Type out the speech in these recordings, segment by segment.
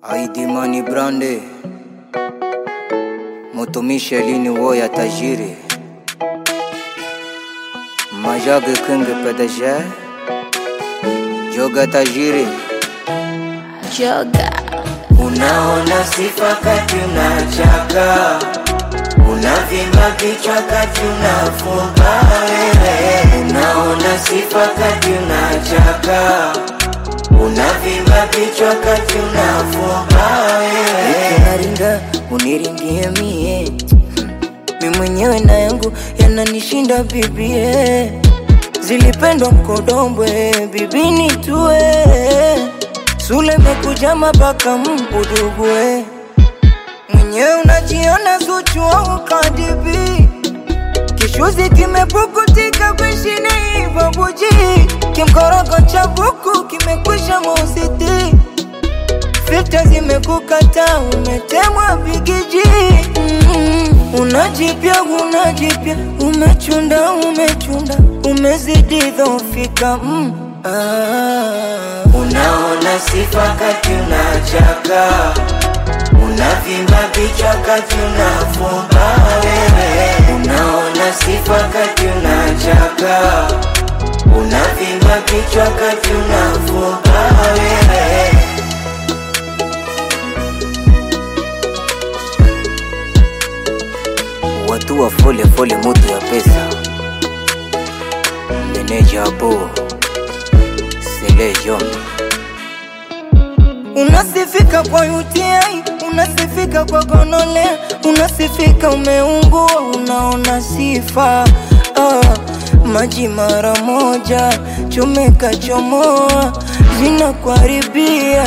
Aidi Mani Brande Mutumisha lini woya tajiri Majage kenge pedeje Joga tajiri Joga. Unaona sifa kati unachaka, unavimba kichwa kati unafumba wewe. Unaona sifa kati unachaka, unavimba kichwa kati unafumba wewe. Unaringa uniringie mie Mimi mwenyewe na yangu yananishinda bibie Zilipendwa mkodombwe bibini tuwe Sule mekuja mabaka mbudugwe Mwenyewe unajiona Zuchu au Cardi-B Kishuzi kimepukutika kwishini babuji Kimkorogo cha buku kimekwisha mausiti Filter zimekukata umetemwa bigiji Unajipya umechunda umezidi dhofika Unaona sifa kati unachaka, unavimba kichwa kati unafumba wewe. Unaona sifa kati unachaka, unavimba kichwa kati unafumba wewe. Watu wa fole mutu ya pesa Meneja abo Sele Jombi Unasifika kwa UTI, unasifika kwa gonolea Unasifika umeungua, unaona sifa Maji mara moja, chomeka chomoa Zinakuharibia,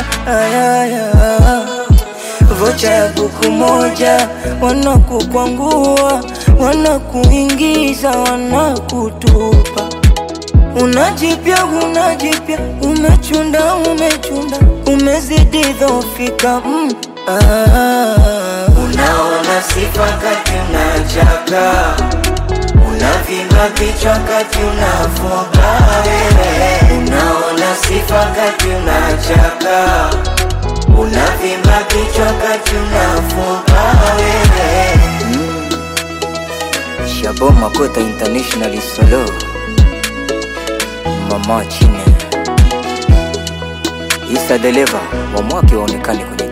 Vocha ya buku moja, wanakukwangua Wanakuingiza, wanakutupa Unajipya, umechunda umezidi dhofika Unaona sifa kati unachaka, unavimba kichwa kati unafumba wewe. Unaona sifa kati unachaka, unavimba kichwa kati unafumba wewe. Shabo Makota International Solo Mama Chine Isa Deleva wa mwake waonekane kwenye